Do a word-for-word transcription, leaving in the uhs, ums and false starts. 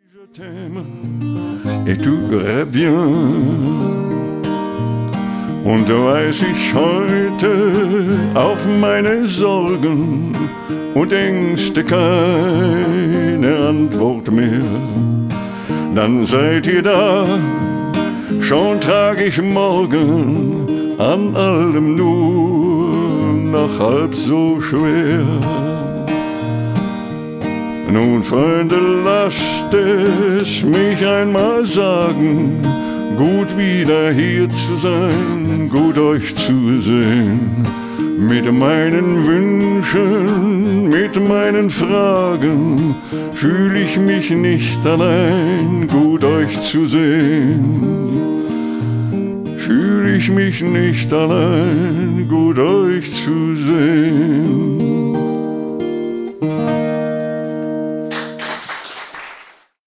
Je t'aime et tu reviens. Und weiß ich heute auf meine Sorgen und Ängste keine Antwort mehr, dann seid ihr da, schon trag ich morgen an allem nur noch halb so schwer. Nun, Freunde, lasst es mich einmal sagen, gut wieder hier zu sein, gut euch zu sehen. Mit meinen Wünschen, mit meinen Fragen fühl ich mich nicht allein, gut euch zu sehen. Fühl ich mich nicht allein, gut euch zu sehen.